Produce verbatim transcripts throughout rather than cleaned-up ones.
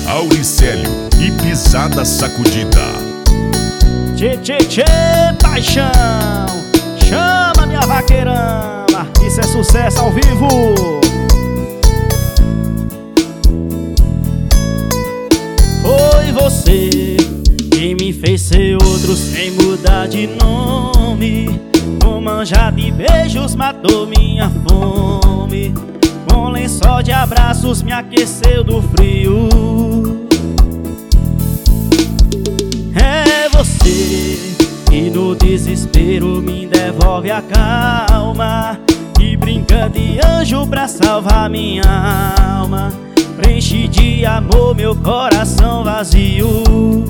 Auricélio e Pisada Sacudida. Tchê, tchê, tchê, paixão, chama minha vaqueirama, isso é sucesso ao vivo. Foi você quem me fez ser outro sem mudar de nome. Com manjar de beijos matou minha fome. Com lençol de abraços me aqueceu do frio. É você que no desespero me devolve a calma, que brinca de anjo pra salvar minha alma. Preenche de amor meu coração vazio.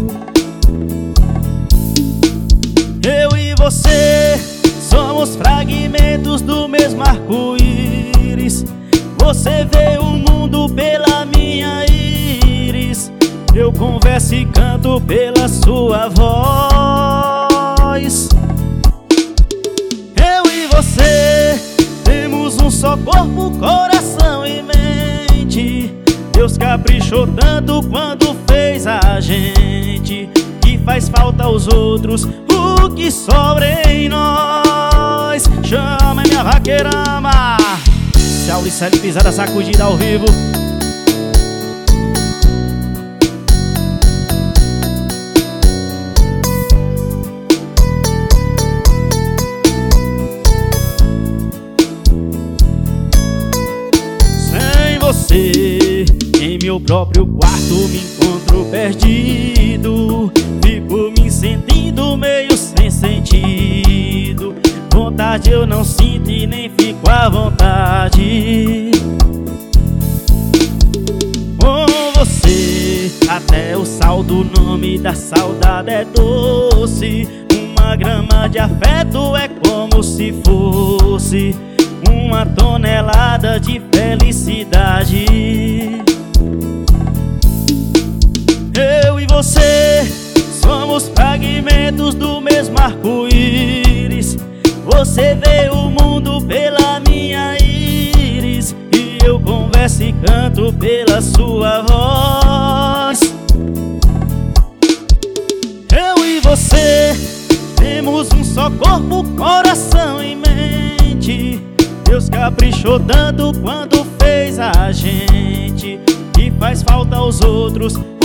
Eu e você somos fragmentos do mesmo arco-íris. Você vê o mundo pela minha íris. Eu converso e canto pela sua voz. Eu e você temos um só corpo, coração e mente. Deus caprichou tanto quando fez a gente, que faz falta aos outros o que sobra em nós. Chama minha vaqueirama, se Auricélio e Pisada Sacudida ao vivo. Sem você em meu próprio quarto me encontro perdido. Fico me sentindo meio sem sentido. Vontade eu não sinto e nem fico à vontade. Com você até o sal do nome da saudade é doce. Uma grama de afeto é como se fosse uma tonelada de felicidade. Eu e você somos fragmentos do mesmo arco-íris. Você vê o mundo pela minha íris, e eu converso e canto pela sua voz. Eu e você temos um só corpo, coração e mente. Deus caprichou tanto quando fez a gente, que faz falta aos outros